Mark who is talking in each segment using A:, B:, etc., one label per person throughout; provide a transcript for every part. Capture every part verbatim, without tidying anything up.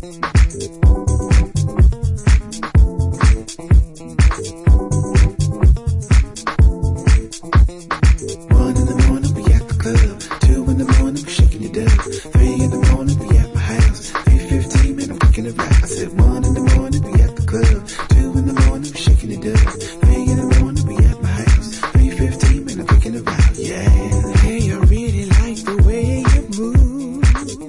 A: One in the morning, we at the club. Two in the morning, we shaking it up. Three in the morning, we at my house. Three fifteen, man, I'm picking it back. I said one in the morning, we at the club. Two in the morning, we shaking it up. Three in the morning, we at my house. Three fifteen, man, I'm picking it back. Yeah, hey, I really like the way you move.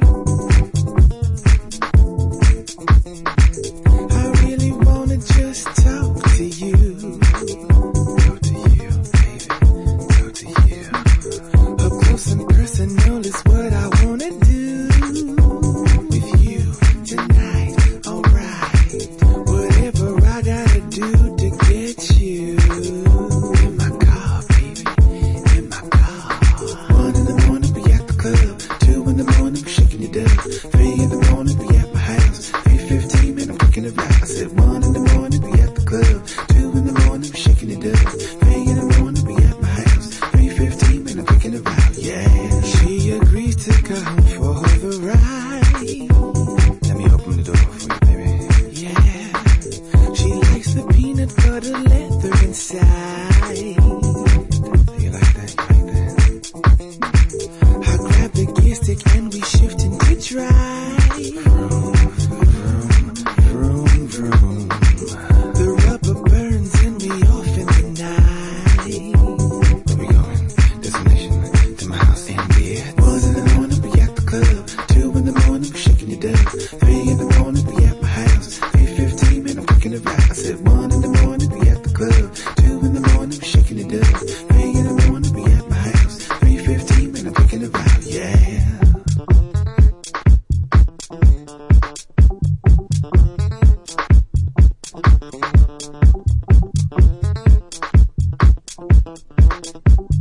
A: I really wanna just talk to you. Talk to you, baby. Talk to you. Up close and personal is what I wanna do with you tonight. Alright, whatever I gotta do to get you in my car, baby, in my car. One in the morning, we at the club. Two in the morning, we shaking it up. Three in the morning, we at my house. Three fifteen, man, I'm cooking it back. I said one in the morning, we at the club. Two in the morning, we shaking it up. Three in the morning, we at my house. Three fifteen, man, I'm picking it out. Yeah, she agrees to come for the ride. Let me open the door for you, baby. Yeah, she likes the peanut butter leather inside. You like that? You like that? I grab the gear stick and we shift into drive. Vroom, vroom, vroom. The rubber burns and we off in the night. Where we going? Destination to my house in bed. One in the morning, we at the club. Two in the morning, we shaking it up. Three in the morning, we at my house. Three fifteen, man, I'm cooking it back. I said one in the morning, we at the club. Two in the morning, we shaking it up. Three in the morning, we at my house. Three fifteen, man, I'm cooking it back. Yeah. Thank you.